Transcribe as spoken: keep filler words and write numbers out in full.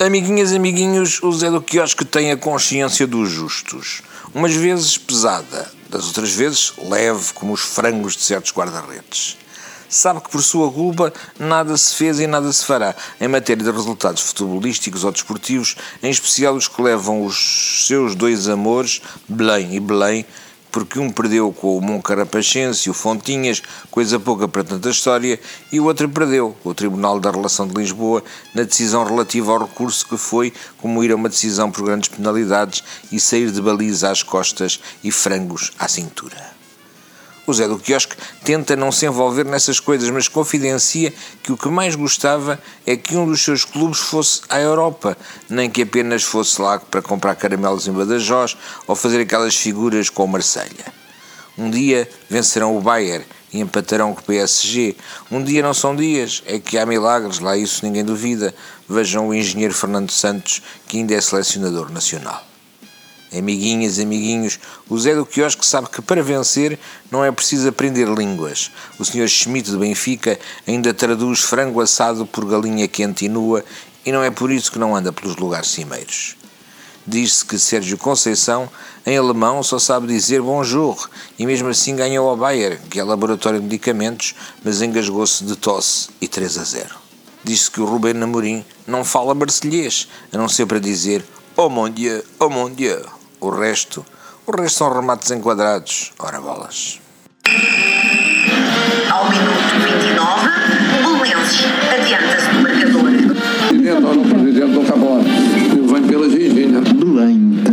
Amiguinhas, amiguinhos, o Zé do Quiosque tem a consciência dos justos. Umas vezes pesada, das outras vezes leve, como os frangos de certos guarda-redes. Sabe que por sua culpa nada se fez e nada se fará em matéria de resultados futebolísticos ou desportivos, em especial os que levam os seus dois amores, Belém e Belém, porque um perdeu com o Moncarapachense e o Fontinhas, coisa pouca para tanta história, e o outro perdeu com o Tribunal da Relação de Lisboa na decisão relativa ao recurso que foi como ir a uma decisão por grandes penalidades e sair de baliza às costas e frangos à cintura. O Zé do Quiosque tenta não se envolver nessas coisas, mas confidencia que o que mais gostava é que um dos seus clubes fosse à Europa, nem que apenas fosse lá para comprar caramelos em Badajoz ou fazer aquelas figuras com o Marselha. Um dia vencerão o Bayern e empatarão com o P S G. Um dia não são dias, é que há milagres, lá isso ninguém duvida. Vejam o engenheiro Fernando Santos, que ainda é selecionador nacional. Amiguinhas, amiguinhos, o Zé do Quiosque sabe que para vencer não é preciso aprender línguas. O senhor Schmidt de Benfica ainda traduz frango assado por galinha quente e nua e não é por isso que não anda pelos lugares cimeiros. Diz-se que Sérgio Conceição, em alemão, só sabe dizer bonjour e mesmo assim ganhou ao Bayer, que é laboratório de medicamentos, mas engasgou-se de tosse e três a zero. Diz-se que o Rubén Amorim não fala marselhês, a não ser para dizer oh mon Dieu, oh mon Dieu. O resto, o resto são remates enquadrados. Ora bolas. Ao minuto vinte e nove, o Belenenses adianta-se do marcador. O presidente não está bom. Eu venho pelas vias, Belém.